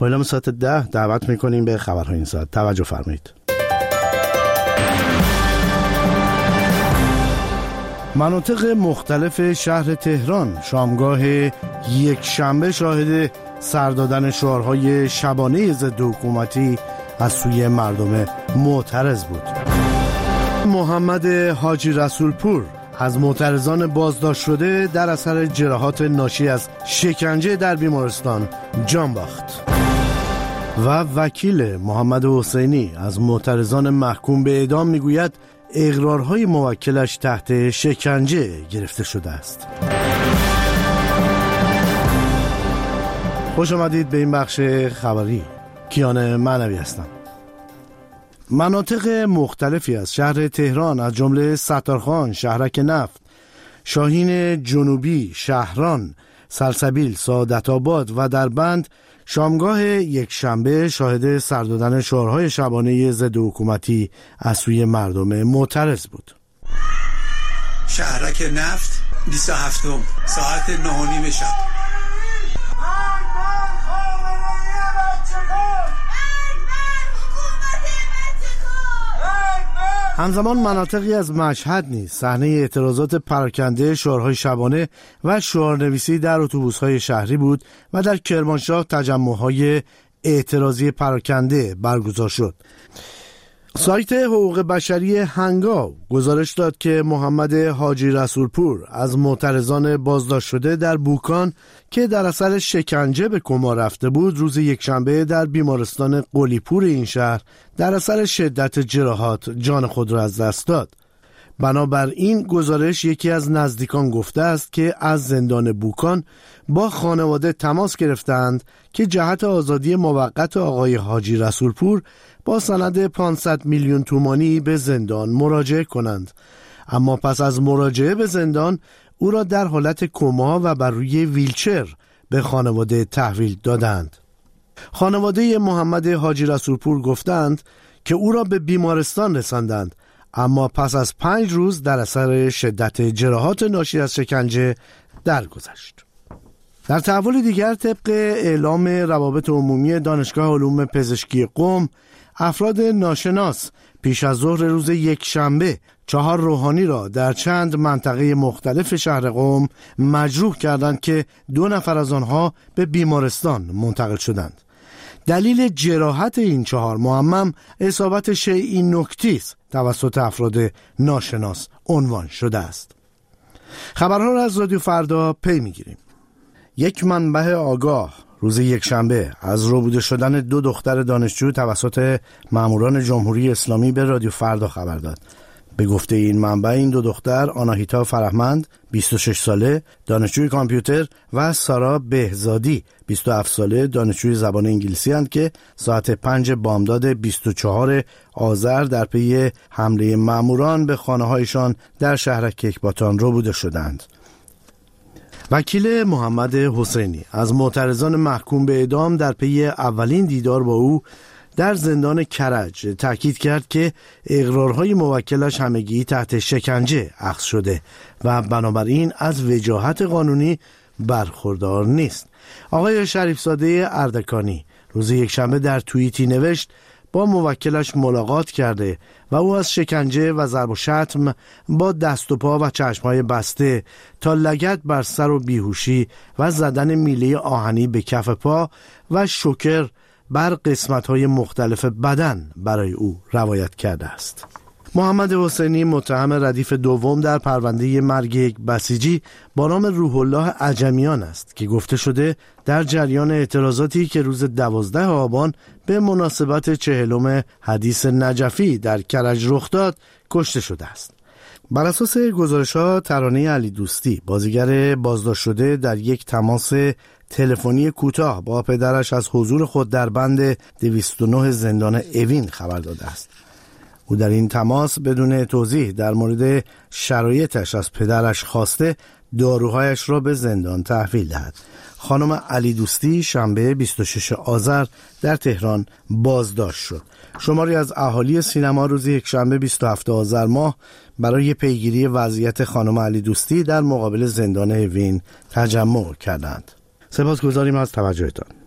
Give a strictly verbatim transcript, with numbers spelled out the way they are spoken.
با اعلام ساعت ده دعوت میکنیم به خبرهای این ساعت. توجه فرمایید. مناطق مختلف شهر تهران شامگاه یک شنبه شاهد سر دادن شعارهای شبانه ضد حکومتی از سوی مردم معترض بود. محمد حاجی رسولپور از معترضان بازداشت شده در اثر جراحات ناشی از شکنجه در بیمارستان جان باخت. و وکیل محمد حسینی از معترضان محکوم به اعدام میگوید اقرارهای موکلش تحت شکنجه گرفته شده است. خوش آمدید به این بخش خبری. کیان معنوی هستم. مناطق مختلفی از شهر تهران از جمله ستارخان، شهرک نفت، شاهین جنوبی، شهران، سلسبیل، سعادت آباد و دربند شامگاه یک شنبه شاهد سر دادن شعارهای شبانه ضد حکومتی از سوی مردم معترض بود. شهرک نفت بیست و هفتم ساعت نه و نیم شب. همزمان مناطقی از مشهد نیز صحنه اعتراضات پراکنده شعارهای شبانه و شعارنویسی در اتوبوس‌های شهری بود و در کرمانشاه تجمع‌های اعتراضی پراکنده برگزار شد. سایت حقوق بشری هنگاو گزارش داد که محمد حاجی رسولپور از معترضان بازداشت شده در بوکان که در اثر شکنجه به کما رفته بود روز یکشنبه در بیمارستان قلی‌پور این شهر در اثر شدت جراحات جان خود را از دست داد. بنابراین گزارش یکی از نزدیکان گفته است که از زندان بوکان با خانواده تماس گرفتند که جهت آزادی موقت آقای حاجی رسولپور با سند پانصد میلیون تومانی به زندان مراجعه کنند، اما پس از مراجعه به زندان او را در حالت کما و بر روی ویلچر به خانواده تحویل دادند. خانواده محمد حاجی رسولپور گفتند که او را به بیمارستان رساندند، اما پس از پنج روز در اثر شدت جراحات ناشی از شکنجه درگذشت. در تحول دیگر طبق اعلام روابط عمومی دانشگاه علوم پزشکی قم، افراد ناشناس پیش از ظهر روز یک شنبه چهار روحانی را در چند منطقه مختلف شهر قم مجروح کردند که دو نفر از آنها به بیمارستان منتقل شدند. دلیل جراحت این چهار معمم اصابت شیئی نکتی است توسط افراد ناشناس عنوان شده است. خبرها را از رادیو فردا پی میگیریم. یک منبع آگاه روز یکشنبه از ربوده شدن دو دختر دانشجو توسط ماموران جمهوری اسلامی به رادیو فردا خبر داد. به گفته این منبع این دو دختر آناهیتا فرهمند بیست و شش ساله دانشجوی کامپیوتر و سارا بهزادی بیست و هفت ساله دانشجوی زبان انگلیسی اند که ساعت پنج بامداد بیست و چهار آذر در پی حمله ماموران به خانه‌هایشان در شهر کیکباتان ربوده شدند. وکیل محمد حسینی از معترضان محکوم به اعدام در پی اولین دیدار با او در زندان کرج تاکید کرد که اقرارهای موکلش همگی تحت شکنجه اخذ شده و بنابراین از وجاهت قانونی برخوردار نیست. آقای شریفزاده اردکانی روز یکشنبه در توییتی نوشت با موکلش ملاقات کرده و او از شکنجه و ضرب و شتم با دست و پا و چشمهای بسته تا لگد بر سر و بیهوشی و زدن میله آهنی به کف پا و شوکر بر قسمت‌های مختلف بدن برای او روایت کرده است. محمد حسینی متهم ردیف دوم در پرونده مرگ یک بسیجی با نام روح الله عجمیان است که گفته شده در جریان اعتراضاتی که روز دوازده آبان به مناسبت چهلم حدیث نجفی در کرج رخ داد کشته شده است. بر اساس گزارش‌ها ترانه علی دوستی بازیگر بازداشت شده در یک تماس تلفنی کوتاه با پدرش از حضور خود در بند دویست و نه زندان اوین خبر داده است. او در این تماس بدون توضیح در مورد شرایطش از پدرش خواسته داروهایش را به زندان تحویل دهد. خانم علی دوستی شنبه بیست و شش آذر در تهران بازداشت شد. شماری از اهالی سینما روز یکشنبه بیست و هفت آذر ماه برای پیگیری وضعیت خانم علی دوستی در مقابل زندان اوین تجمع کردند. سپاسگزاریم از توجهتان.